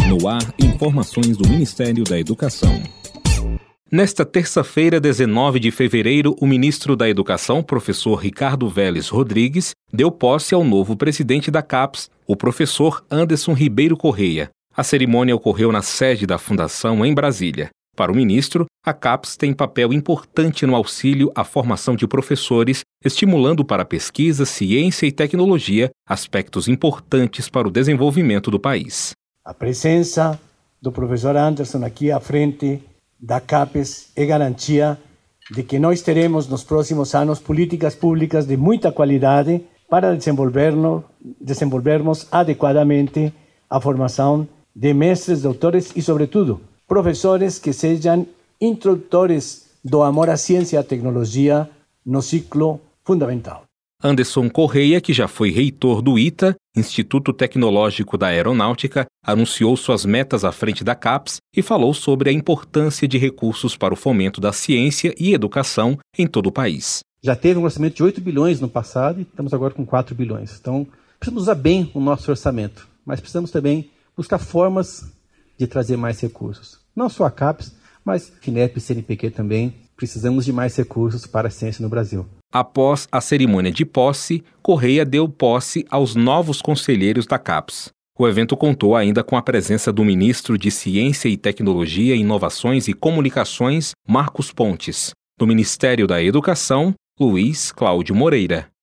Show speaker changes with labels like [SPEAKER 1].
[SPEAKER 1] No ar, informações do Ministério da Educação. Nesta terça-feira, 19 de fevereiro, o ministro da Educação, professor Ricardo Vélez Rodrigues, deu posse ao novo presidente da CAPES, o professor Anderson Ribeiro Correia. A cerimônia ocorreu na sede da Fundação, em Brasília. Para o ministro, a CAPES tem papel importante no auxílio à formação de professores, estimulando para a pesquisa, ciência e tecnologia aspectos importantes para o desenvolvimento do país.
[SPEAKER 2] A presença do professor Anderson aqui à frente da CAPES é garantia de que nós teremos nos próximos anos políticas públicas de muita qualidade para desenvolvermos adequadamente a formação de mestres, doutores e, sobretudo, professores que sejam introdutores do amor à ciência e à tecnologia no ciclo fundamental.
[SPEAKER 1] Anderson Correia, que já foi reitor do ITA, Instituto Tecnológico da Aeronáutica, anunciou suas metas à frente da CAPES e falou sobre a importância de recursos para o fomento da ciência e educação em todo o país.
[SPEAKER 3] Já teve um orçamento de 8 bilhões no passado e estamos agora com 4 bilhões. Então, precisamos usar bem o nosso orçamento, mas precisamos também buscar formas de trazer mais recursos. Não só a CAPES, mas FINEP e CNPq também. Precisamos de mais recursos para a ciência no Brasil.
[SPEAKER 1] Após a cerimônia de posse, Correia deu posse aos novos conselheiros da CAPES. O evento contou ainda com a presença do ministro de Ciência e Tecnologia, Inovações e Comunicações, Marcos Pontes. Do Ministério da Educação, Luiz Cláudio Moreira.